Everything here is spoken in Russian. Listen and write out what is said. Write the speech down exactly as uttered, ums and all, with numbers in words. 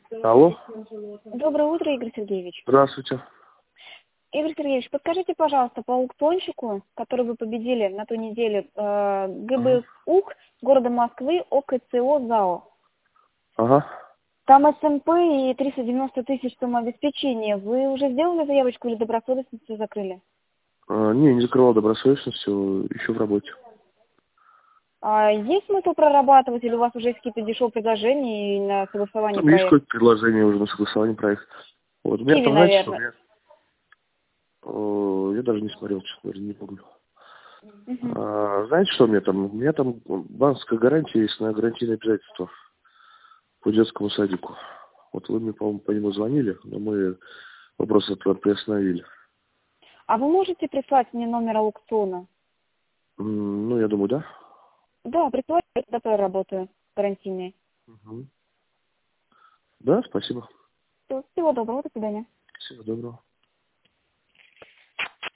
Алло. Доброе утро, Игорь Сергеевич. Здравствуйте. Игорь Сергеевич, подскажите, пожалуйста, по аукциончику, который вы победили на той неделе, э, Ага. ГБУК города Москвы, ОКЦО ЗАО. Ага. Там СМП и триста девяносто тысяч сумма обеспечения. Вы уже сделали заявочку или добросовестностью закрыли? А, не, не закрывал добросовестностью, еще в работе. А есть смысл прорабатывать или у вас уже есть какие-то дешевые предложения и на согласование Там есть проекта? какое-то предложение уже на согласование проекта. Вот, у меня Киви, там, знаете, что у наверное. меня... О, я даже не смотрел, честно говоря, не помню. Мгм. А, знаете, что у меня там? У меня там банковская гарантия есть на гарантийные обязательства по детскому садику. Вот вы мне, по-моему, по нему звонили, но мы вопрос этот приостановили. А вы можете прислать мне номер аукциона? М, Ну, я думаю, да. Да, присылайте, я тогда проработаю гарантийные. Мгм. Да, спасибо. Всего доброго, до свидания. Всего доброго.